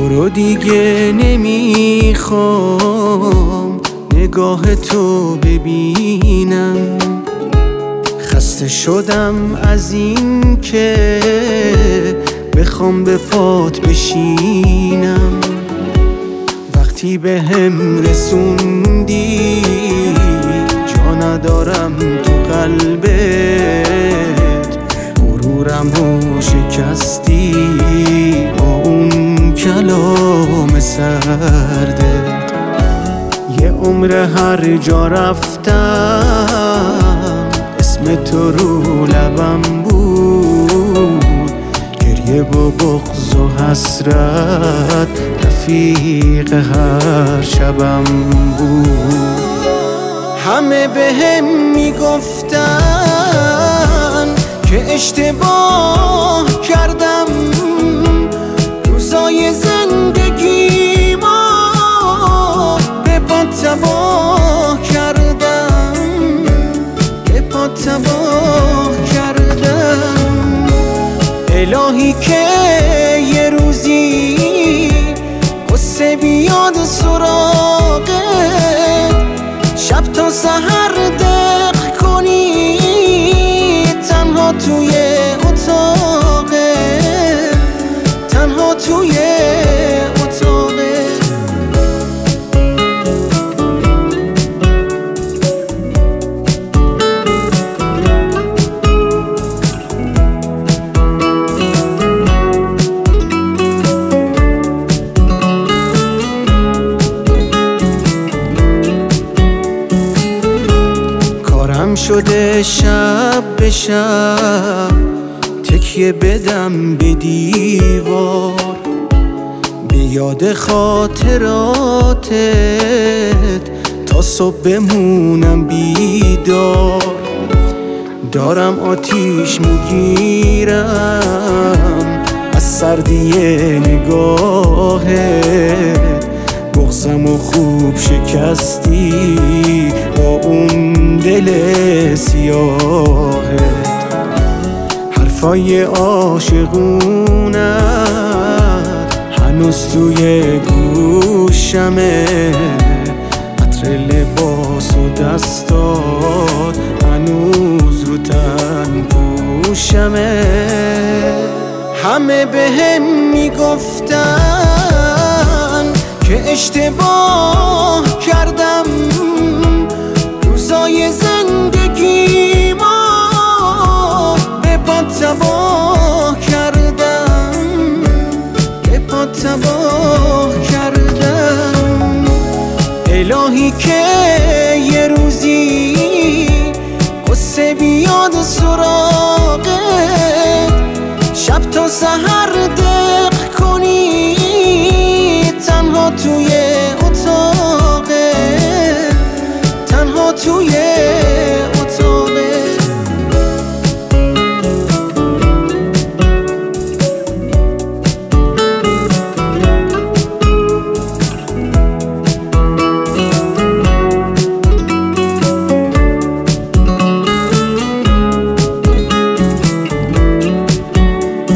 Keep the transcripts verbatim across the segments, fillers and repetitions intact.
تو رو دیگه نمیخوام نگاه تو ببینم، خسته شدم از این که بخوام به پات بشینم. وقتی به هم رسوندی جا ندارم تو قلبت، غرورمو شکستی با اون کلام سردت. یه عمر هر جا رفتم اسم تو رو لبم بود، گریه و بغض و حسرت رفیق هر شبم بود. همه به هم میگفتن که اشتباه کردم، روزای زندگی ما به پات تباه کردم، به پات تباه کردم. الهی که یه روزی قصه بیاد سراغت، شب تا سحر دق کنی تنها توی اتاقت، تنها توی اتاقت. شده شب به شب تکیه بدم به دیوار، به یاد خاطراتت تا صبح بمونم بیدار. دارم آتیش میگیرم از سردی نگاهت، بغضم و خوب شکستی با اون دل سیاهت. حرفای عاشقونت هنوز توی گوشمه، عطر لباس و دستات هنوز رو تن پوشمه. همه به هم میگفتن که اشتباه کردم، روزای زندگی ما به پات تباه کردم، به پات تباه کردم. الهی که یه روزی قصه بیاد سراغت، شب تا سحر دق کنی تنها توی اتاقت، تنها توی اتاقت.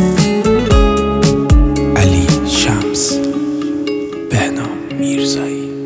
علی شمس، بهنام میرزایی.